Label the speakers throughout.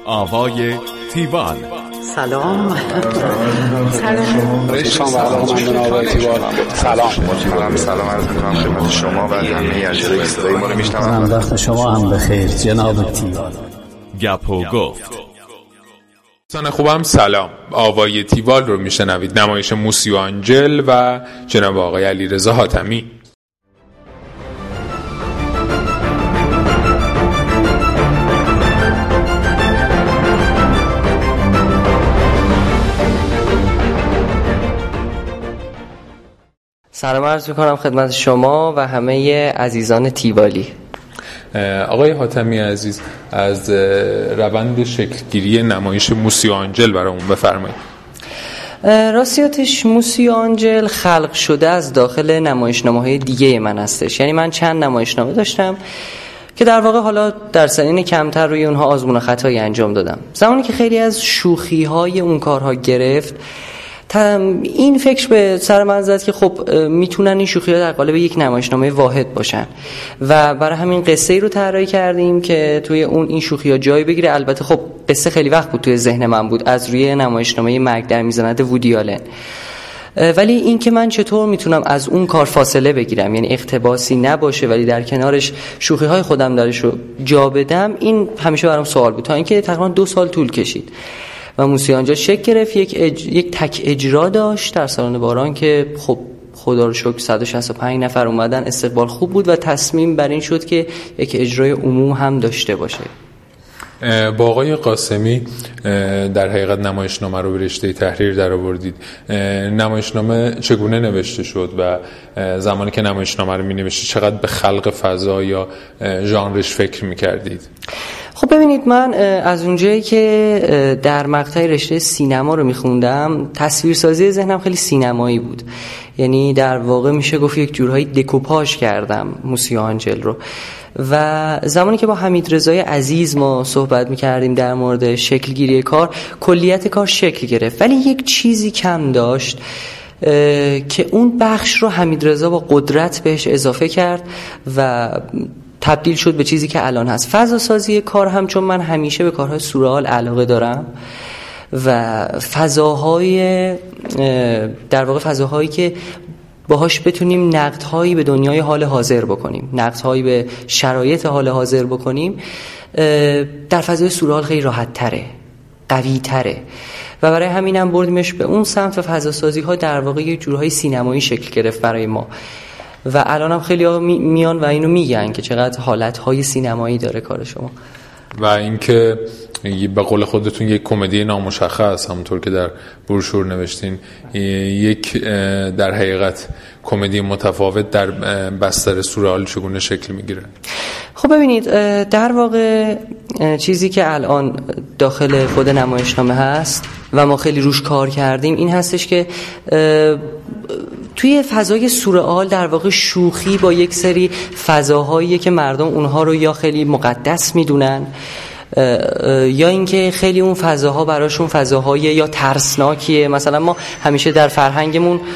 Speaker 1: آوای تیوال.
Speaker 2: سلام.
Speaker 3: سلام عرض می‌کنم خدمت شما و همه اجرای صدای ما رو میشنوند.
Speaker 2: وقت شما هم بخیر جناب تیوال.
Speaker 1: گپ و گفت.
Speaker 4: دوستان خوبم سلام. آوای تیوال رو میشنوید. نمایش موسی و آنجل و جناب آقای علیرضا حاتمی.
Speaker 5: سلام عرض میکنم خدمت شما و همه عزیزان تیوالی.
Speaker 4: آقای حاتمی عزیز، از روند شکلگیری نمایش موسی و آنجل برامون بفرمایید.
Speaker 5: راستیاتش موسی و آنجل خلق شده از داخل نمایشنامه‌های دیگه من هستش. یعنی من چند نمایشنامه داشتم که در واقع حالا در سنین کمتر روی اونها آزمون و خطایی انجام دادم. زمانی که خیلی از شوخی‌های اون کارها گرفت، این فکر به سر من زد که خب میتونن این شوخی‌ها در قالب یک نمایشنامه واحد باشن و برای همین قصه‌ای رو طراحی کردیم که توی اون این شوخی‌ها جای بگیره. البته خب قصه خیلی وقت بود توی ذهن من بود، از روی نمایشنامه مرگ در میزند وودی آلن. ولی این که من چطور میتونم از اون کار فاصله بگیرم، یعنی اقتباسی نباشه ولی در کنارش شوخی‌های خودم درش رو جا بدم، این همیشه برام سوال بود تا اینکه تقریبا 2 سال طول کشید و موسی آنجل شکل گرفت. یک تک اجرا داشت در سالن باران که خب خدا رو شکر 165 نفر اومدن، استقبال خوب بود و تصمیم بر این شد که یک اجرای عموم هم داشته باشه.
Speaker 4: با آقای قاسمی در حقیقت نمایشنامه رو به رشته تحریر در آوردید. نمایشنامه چگونه نوشته شد و زمانی که نمایشنامه رو می‌نوشتید چقدر به خلق فضا یا ژانرش فکر می‌کردید؟
Speaker 5: خب ببینید، من از اونجایی که در مقطع رشته سینما رو میخوندم، تصویرسازی ذهنم خیلی سینمایی بود. یعنی در واقع میشه گفت یک جورهایی دکوپاژ کردم موسی و آنجل رو. و زمانی که با حمیدرضای عزیز ما صحبت میکردیم در مورد شکلگیری کار، کلیت کار شکل گرفت، ولی یک چیزی کم داشت که اون بخش رو حمیدرضا با قدرت بهش اضافه کرد و تبدیل شد به چیزی که الان هست. فضا سازی کار هم، چون من همیشه به کارهای سورئال علاقه دارم و فضاهای در واقع فضاهایی که باهاش بتونیم نقدهایی به دنیای حال حاضر بکنیم، نقدهایی به شرایط حال حاضر بکنیم، در فضای سورئال خیلی راحت تره، قوی تره و برای همینم بردیمش به اون سمت و فضا سازی ها در واقع یک جورهای سینمایی شکل گرفت برای ما. و الان هم خیلی ها میان و اینو میگن که چقدر حالتهای سینمایی داره کار شما.
Speaker 4: و اینکه به قول خودتون یک کمدی نامشخص، همونطور که در بروشور نوشتین، یک در حقیقت کمدی متفاوت در بستر سورئال چگونه شکل میگیره؟
Speaker 5: خب ببینید، در واقع چیزی که الان داخل خود نمایشنامه هست و ما خیلی روش کار کردیم این هستش که توی فضای سورئال در واقع شوخی با یک سری فضاهایی که مردم اونها رو یا خیلی مقدس میدونن یا اینکه خیلی اون فضاها براشون فضاهای یا ترسناکیه. مثلا ما همیشه در فرهنگ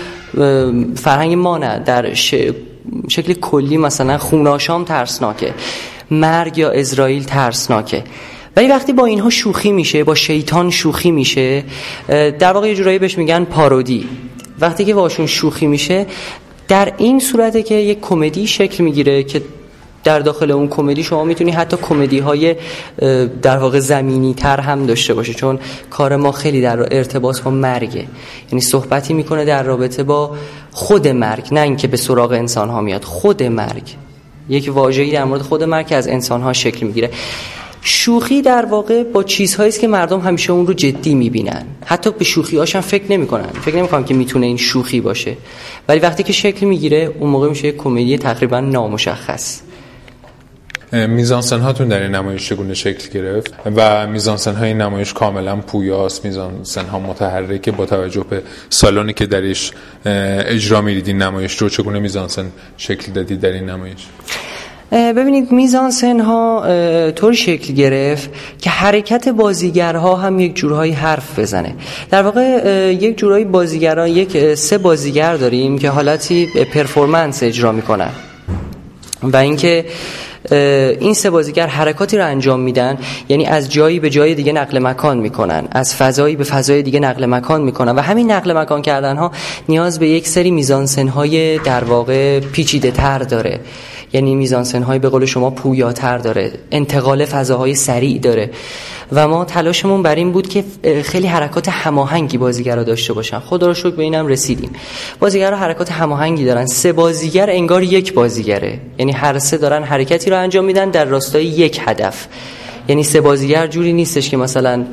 Speaker 5: ما نه، در شکل کلی مثلا خوناشام ترسناکه، مرگ یا اسرائیل ترسناکه، ولی وقتی با اینها شوخی میشه، با شیطان شوخی میشه، در واقع یه جورایی بهش میگن پارودی. وقتی که باشون شوخی میشه، در این صورته که یک کمدی شکل میگیره که در داخل اون کمدی شما میتونی حتی کمدی های در واقع زمینی تر هم داشته باشه، چون کار ما خیلی در ارتباط با مرگه. یعنی صحبتی میکنه در رابطه با خود مرگ، نه اینکه به سراغ انسان ها میاد، خود مرگ، یک واژه‌ای در مورد خود مرگ که از انسان ها شکل میگیره. شوخی در واقع با چیزهایی است که مردم همیشه اون رو جدی میبینن، حتی به شوخی‌هاش هم فکر نمی‌کنن که میتونه این شوخی باشه، ولی وقتی که شکل میگیره اون موقع میشه یک کمدی تقریبا نامشخص.
Speaker 4: میزانسن هاتون در این نمایش چگونه شکل گرفت و میزانسن های نمایش کاملا پویاست، میزانسن ها متحرکه با توجه به سالونی که درش اجرا می‌دیدین نمایش رو، چگونه میزانسن شکل دادید در این نمایش؟
Speaker 5: ببینید، میزانسن ها طوری شکل گرفت که حرکت بازیگرها هم یک جورهایی حرف بزنه. در واقع یک جورهایی بازیگران، 3 بازیگر داریم که حالتی پرفورمنس اجرا میکنن و اینکه این سه بازیگر حرکاتی رو انجام میدن، یعنی از جایی به جای دیگه نقل مکان میکنن، از فضایی به فضای دیگه نقل مکان میکنن و همین نقل مکان کردن ها نیاز به یک سری میزانسن های در واقع پیچیده تر داره، یعنی میزانسن های به قول شما پویاتر داره، انتقال فضاهای سریع داره و ما تلاشمون بر این بود که خیلی حرکات هماهنگی بازیگرا داشته باشن. خدا رو شکر به اینم رسیدیم. بازیگرا حرکات هماهنگی دارن، سه بازیگر انگار یک بازیگره، یعنی هر سه دارن حرکتی رو انجام میدن در راستای یک هدف. یعنی سه بازیگر جوری نیستش که مثلا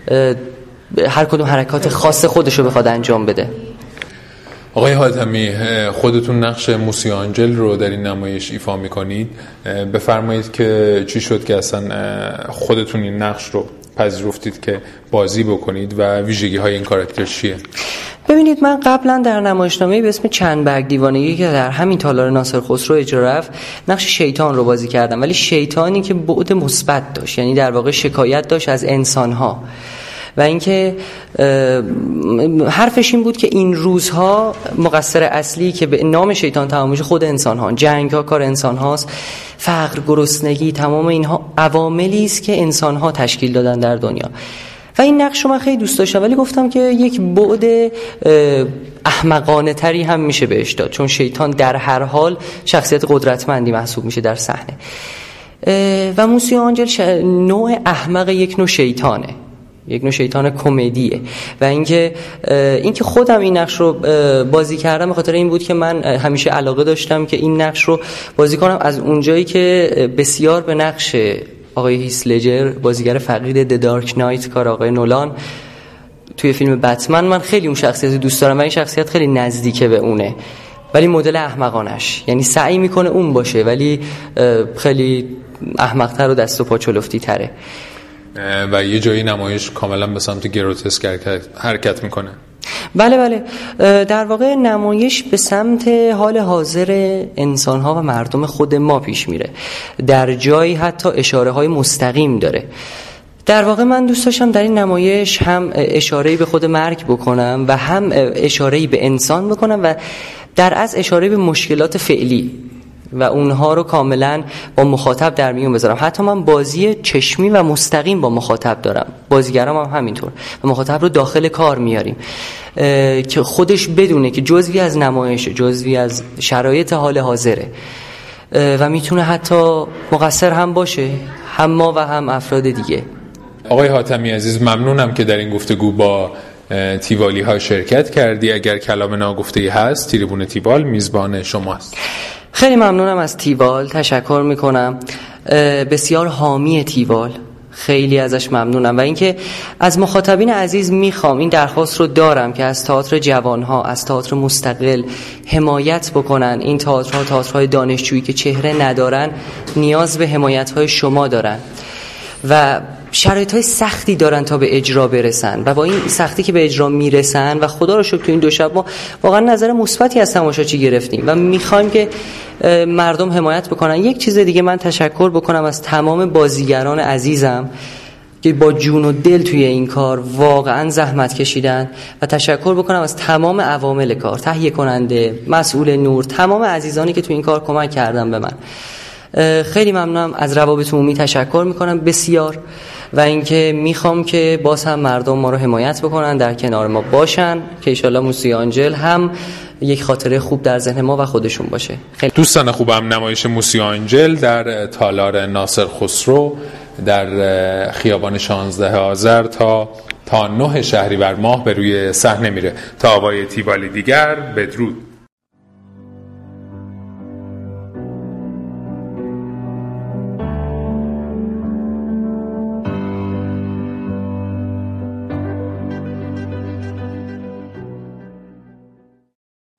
Speaker 5: هر کدوم حرکات خاص خودش رو بخواد انجام بده.
Speaker 4: آقای حاتمی، خودتون نقش موسی آنجل رو در این نمایش ایفا میکنید. بفرمایید که چی شد که اصلا خودتون این نقش رو پذیرفتید که بازی بکنید و ویژگی های این کاراکتر چیه؟
Speaker 5: ببینید، من قبلا در نمایشنامه‌ای به اسم چند برگ دیوانگی که در همین تالار ناصر خسرو اجرا رفت نقش شیطان رو بازی کردم، ولی شیطانی که بعد مثبت داشت، یعنی در واقع شکایت داشت از انسان‌ها و اینکه حرفش این بود که این روزها مقصر اصلی که به نام شیطان تمام میشه خود انسان ها، جنگ ها کار انسان هاست، فقر، گرسنگی، تمام اینها عواملی است که انسان ها تشکیل دادن در دنیا و این نقش رو من خیلی دوست داشتم، ولی گفتم که یک بعد احمقانه تری هم میشه بهش داد، چون شیطان در هر حال شخصیت قدرتمندی محسوب میشه در صحنه و موسی آنجل نوع احمق یک نوع شیطانه، یک نوع شیطان کمدیه و اینکه خودم این نقش رو بازی کردم به خاطر این بود که من همیشه علاقه داشتم که این نقش رو بازی کنم از اونجایی که بسیار به نقش آقای هیث لجر بازیگر فقید د دارک نایت کار آقای نولان توی فیلم بتمن، من خیلی اون شخصیت دوست دارم و این شخصیت خیلی نزدیکه به اونه، ولی مدل احمقانش، یعنی سعی میکنه اون باشه ولی خیلی احمق‌تر و دست و پا چلفتی تره
Speaker 4: و یه جایی نمایش کاملا به سمت گروتسک حرکت میکنه.
Speaker 5: بله در واقع نمایش به سمت حال حاضر انسان‌ها و مردم خود ما پیش میره، در جایی حتی اشاره های مستقیم داره. در واقع من دوست داشتم در این نمایش هم اشاره‌ای به خود مرگ بکنم و هم اشاره‌ای به انسان بکنم و در از اشاره به مشکلات فعلی و اونها رو کاملا با مخاطب در میون بذارم. حتی من بازی چشمی و مستقیم با مخاطب دارم، بازیگرام هم همینطور و مخاطب رو داخل کار میاریم که خودش بدونه که جزوی از نمایش، جزوی از شرایط حال حاضره و میتونه حتی مقصر هم باشه، هم ما و هم افراد دیگه.
Speaker 4: آقای حاتمی عزیز، ممنونم که در این گفتگو با تیوالی ها شرکت کردی. اگر کلام ناگفته‌ای هست، تریبون تیوال میزبان شماست.
Speaker 5: خیلی ممنونم از تیوال، تشکر میکنم، بسیار حامی تیوال، خیلی ازش ممنونم و اینکه از مخاطبین عزیز میخوام این درخواست رو دارم که از تئاتر جوانها، از تئاتر مستقل حمایت بکنن. این تئاترها تئاترهای دانشجویی که چهره ندارن نیاز به حمایت‌های شما دارن و شرایط‌های سختی دارن تا به اجرا برسن و با این سختی که به اجرا میرسن و خدا رو شکر تو این دو شب ما واقعا نظر مثبتی از تماشاچی گرفتیم و میخوایم که مردم حمایت بکنن. یک چیز دیگه من تشکر بکنم از تمام بازیگران عزیزم که با جون و دل توی این کار واقعا زحمت کشیدن و تشکر بکنم از تمام عوامل کار، تهیه کننده، مسئول نور، تمام عزیزانی که توی این کار کمک کردن به من. خیلی ممنونم. از روابط عمومی تشکر میکنم بسیار و اینکه میخوام که باز هم مردم ما رو حمایت بکنن، در کنار ما باشن که انشالله موسی آنجل هم یک خاطره خوب در ذهن ما و خودشون باشه. خیلی
Speaker 4: دوستان خوبم، نمایش موسی آنجل در تالار ناصر خسرو در خیابان 16 آذر تا 9 شهریور ماه به روی صحنه میره. تا آقای تیوالی دیگر، بدرود.